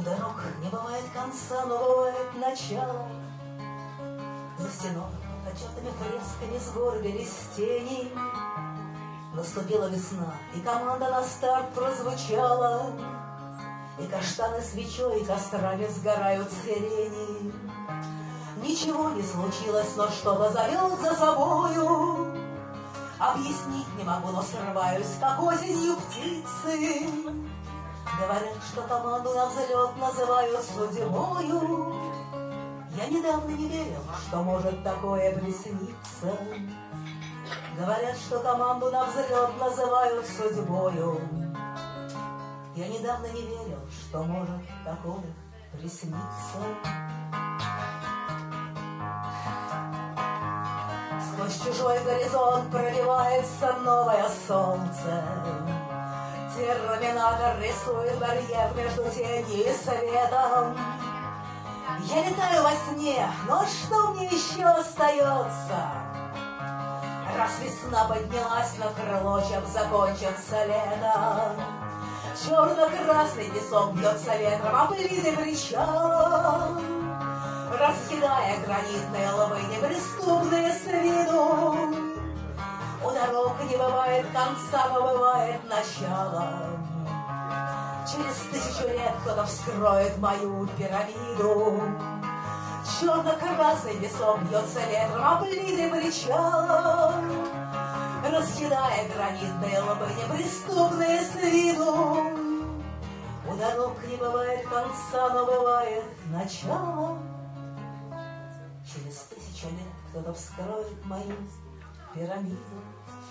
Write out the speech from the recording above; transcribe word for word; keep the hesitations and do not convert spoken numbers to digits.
дорог не бывает конца, но бывает начало. За стеной отчетными фресками сгорбились тени. Наступила весна, и команда на старт прозвучала, и каштаны свечой и кострами сгорают сирени. Ничего не случилось, но что-то зовет за собою. Объяснить не могу, но срываюсь, как осенью птицы. Говорят, что команду на взлет называют судьбою. Я недавно не верил, что может такое присниться. Говорят, что команду на взлет называют судьбою. Я недавно не верил, что может такое присниться. Сквозь чужой горизонт пробивается новое солнце. Терминатор рисует барьер между тенью и светом. Я летаю во сне, но что мне еще остается? Раз весна поднялась на крыло, чем закончится лето. Черно-красный песок бьется ветром, а плиты причала, разъедая гранитные лбы, неприступные с виду. У дорог не бывает конца, но бывает начало. Через тысячу лет кто-то вскроет мою пирамиду. Черно-красный песок бьется ветром, а плиты причала, разъедая гранитные лбы, неприступные с виду. У дорог не бывает конца, но бывает начало. Через тысячу лет кто-то вскроет мою пирамиду.